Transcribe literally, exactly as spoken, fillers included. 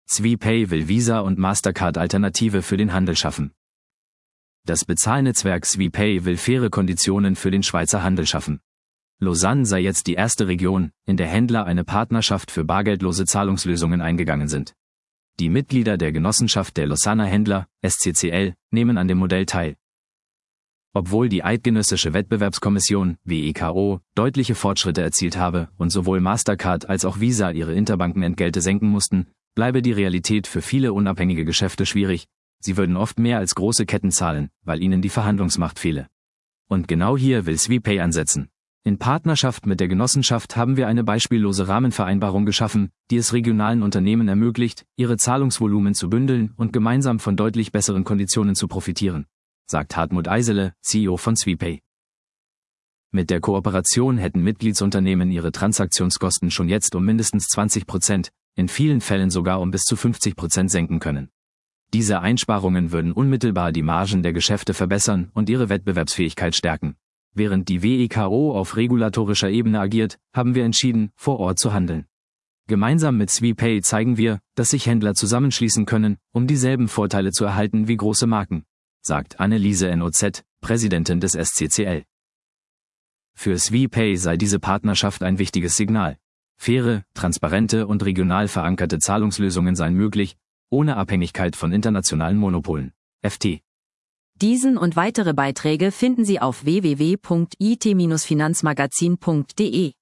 SwePay will Visa und Mastercard Alternative für den Handel schaffen. Das Bezahlnetzwerk SwePay will faire Konditionen für den Schweizer Handel schaffen. Lausanne sei jetzt die erste Region, in der Händler eine Partnerschaft für bargeldlose Zahlungslösungen eingegangen sind. Die Mitglieder der Genossenschaft der Lausanner Händler, S C C L, nehmen an dem Modell teil. Obwohl die Eidgenössische Wettbewerbskommission, W E K O, deutliche Fortschritte erzielt habe und sowohl Mastercard als auch Visa ihre Interbankenentgelte senken mussten, bleibe die Realität für viele unabhängige Geschäfte schwierig. Sie würden oft mehr als große Ketten zahlen, weil ihnen die Verhandlungsmacht fehle. Und genau hier will SwePay ansetzen. In Partnerschaft mit der Genossenschaft haben wir eine beispiellose Rahmenvereinbarung geschaffen, die es regionalen Unternehmen ermöglicht, ihre Zahlungsvolumen zu bündeln und gemeinsam von deutlich besseren Konditionen zu profitieren, sagt Hartmut Eisele, C E O von SwePay. Mit der Kooperation hätten Mitgliedsunternehmen ihre Transaktionskosten schon jetzt um mindestens zwanzig Prozent, in vielen Fällen sogar um bis zu fünfzig Prozent senken können. Diese Einsparungen würden unmittelbar die Margen der Geschäfte verbessern und ihre Wettbewerbsfähigkeit stärken. Während die W E K O auf regulatorischer Ebene agiert, haben wir entschieden, vor Ort zu handeln. Gemeinsam mit SwePay zeigen wir, dass sich Händler zusammenschließen können, um dieselben Vorteile zu erhalten wie große Marken, sagt Anneliese N O Z, Präsidentin des S C C L. Für SwePay sei diese Partnerschaft ein wichtiges Signal. Faire, transparente und regional verankerte Zahlungslösungen seien möglich, ohne Abhängigkeit von internationalen Monopolen. F T. Diesen und weitere Beiträge finden Sie auf w w w punkt i t Bindestrich finanzmagazin punkt de.